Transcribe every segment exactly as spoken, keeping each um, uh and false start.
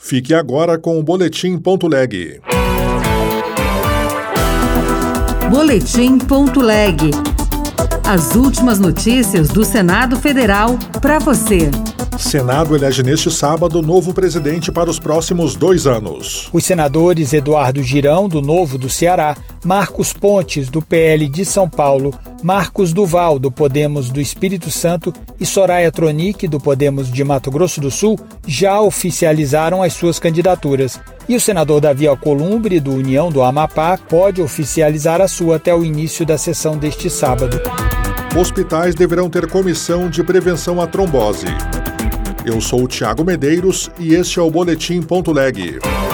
Fique agora com o Boletim Ponto Leg. Boletim Ponto Leg. As últimas notícias do Senado Federal para você. Senado elege neste sábado novo presidente para os próximos dois anos. Os senadores Eduardo Girão, do Novo do Ceará, Marcos Pontes, do P L de São Paulo, Marcos Duval, do Podemos do Espírito Santo e Soraya Tronic, do Podemos de Mato Grosso do Sul, já oficializaram as suas candidaturas. E o senador Davi Alcolumbre, do União do Amapá, pode oficializar a sua até o início da sessão deste sábado. Hospitais deverão ter comissão de prevenção à trombose. Eu sou o Tiago Medeiros e este é o Boletim Ponto Leg.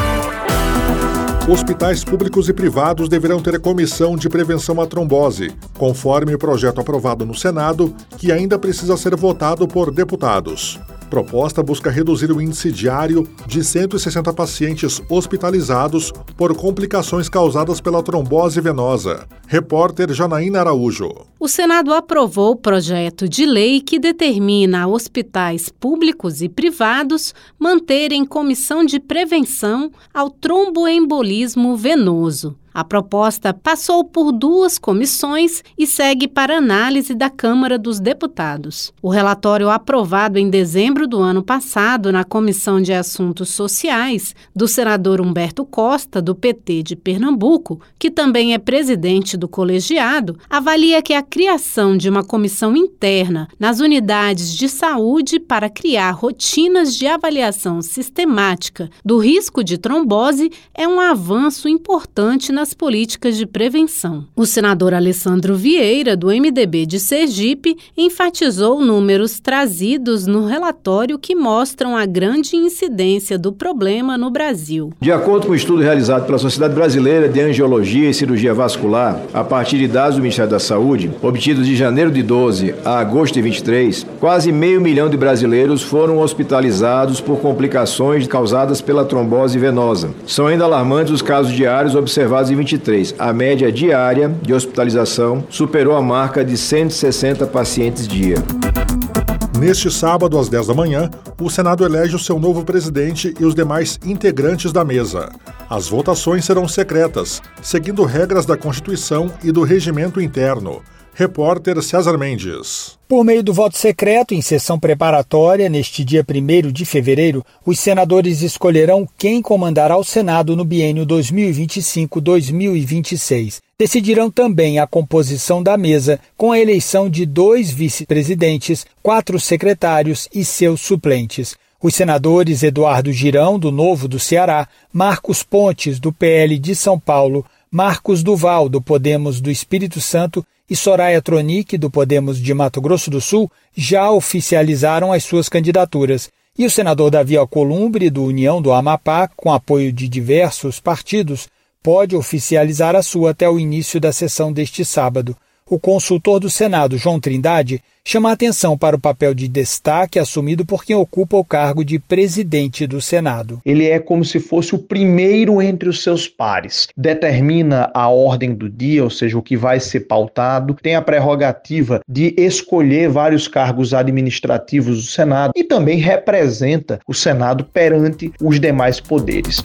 Hospitais públicos e privados deverão ter comissão de prevenção à trombose, conforme o projeto aprovado no Senado, que ainda precisa ser votado por deputados. Proposta busca reduzir o índice diário de cento e sessenta pacientes hospitalizados por complicações causadas pela trombose venosa. Repórter Janaína Araújo. O Senado aprovou o projeto de lei que determina hospitais públicos e privados manterem comissão de prevenção ao tromboembolismo venoso. A proposta passou por duas comissões e segue para análise da Câmara dos Deputados. O relatório aprovado em dezembro do ano passado na Comissão de Assuntos Sociais, do senador Humberto Costa, do P T de Pernambuco, que também é presidente do colegiado, avalia que a criação de uma comissão interna nas unidades de saúde para criar rotinas de avaliação sistemática do risco de trombose é um avanço importante na políticas de prevenção. O senador Alessandro Vieira, do M D B de Sergipe, enfatizou números trazidos no relatório que mostram a grande incidência do problema no Brasil. De acordo com o estudo realizado pela Sociedade Brasileira de Angiologia e Cirurgia Vascular, a partir de dados do Ministério da Saúde, obtidos de janeiro de doze a agosto de vinte e três, quase meio milhão de brasileiros foram hospitalizados por complicações causadas pela trombose venosa. São ainda alarmantes os casos diários observados em vinte e três. A média diária de hospitalização superou a marca de cento e sessenta pacientes dia. Neste sábado, às dez da manhã, o Senado elege o seu novo presidente e os demais integrantes da mesa. As votações serão secretas, seguindo regras da Constituição e do Regimento Interno. Repórter César Mendes. Por meio do voto secreto, em sessão preparatória, neste dia primeiro de fevereiro, os senadores escolherão quem comandará o Senado no biênio dois mil e vinte e cinco a dois mil e vinte e seis. Decidirão também a composição da mesa, com a eleição de dois vice-presidentes, quatro secretários e seus suplentes. Os senadores Eduardo Girão, do Novo do Ceará, Marcos Pontes, do P L de São Paulo, Marcos Duval, do Podemos do Espírito Santo, e Soraya Tronic, do Podemos de Mato Grosso do Sul, já oficializaram as suas candidaturas. E o senador Davi Alcolumbre, do União do Amapá, com apoio de diversos partidos, pode oficializar a sua até o início da sessão deste sábado. O consultor do Senado, João Trindade, chama a atenção para o papel de destaque assumido por quem ocupa o cargo de presidente do Senado. Ele é como se fosse o primeiro entre os seus pares. Determina a ordem do dia, ou seja, o que vai ser pautado, tem a prerrogativa de escolher vários cargos administrativos do Senado e também representa o Senado perante os demais poderes.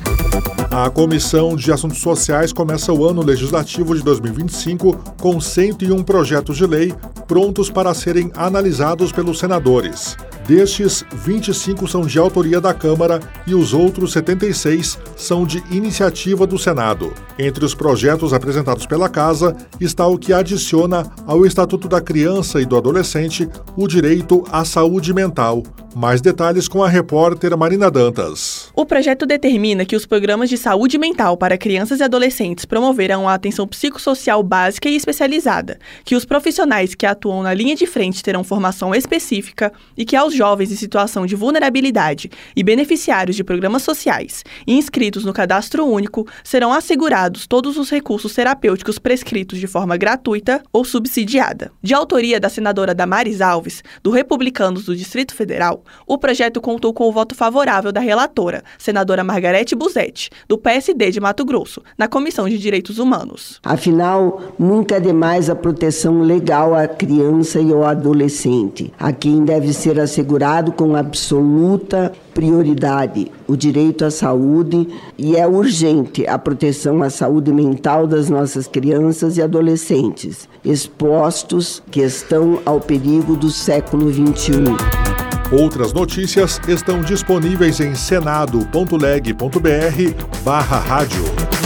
A Comissão de Assuntos Sociais começa o ano legislativo de dois mil e vinte e cinco com cento e um projetos de lei prontos para serem analisados pelos senadores. Destes, vinte e cinco são de autoria da Câmara e os outros setenta e seis são de iniciativa do Senado. Entre os projetos apresentados pela Casa está o que adiciona ao Estatuto da Criança e do Adolescente o direito à saúde mental. Mais detalhes com a repórter Marina Dantas. O projeto determina que os programas de saúde mental para crianças e adolescentes promoverão a atenção psicossocial básica e especializada, que os profissionais que atuam na linha de frente terão formação específica e que aos jovens em situação de vulnerabilidade e beneficiários de programas sociais e inscritos no Cadastro Único serão assegurados todos os recursos terapêuticos prescritos de forma gratuita ou subsidiada. De autoria da senadora Damares Alves, do Republicanos do Distrito Federal, o projeto contou com o voto favorável da relatora, senadora Margarete Busetti, do P S D de Mato Grosso, na Comissão de Direitos Humanos. Afinal, nunca é demais a proteção legal à criança e ao adolescente, a quem deve ser assegurada assegurado com absoluta prioridade o direito à saúde e é urgente a proteção à saúde mental das nossas crianças e adolescentes, expostos que estão ao perigo do século vinte e um. Outras notícias estão disponíveis em senado ponto leg ponto br barra rádio.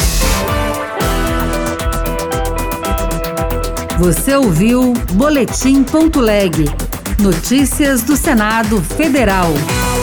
Você ouviu Boletim ponto leg. Notícias do Senado Federal.